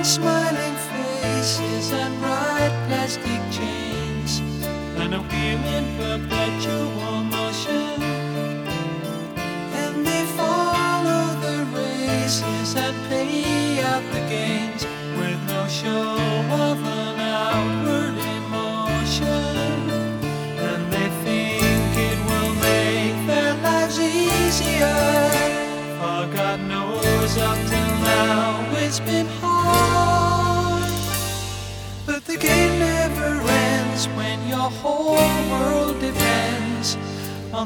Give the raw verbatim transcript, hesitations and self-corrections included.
smiling faces and bright plastic chains, and a feeling perpetual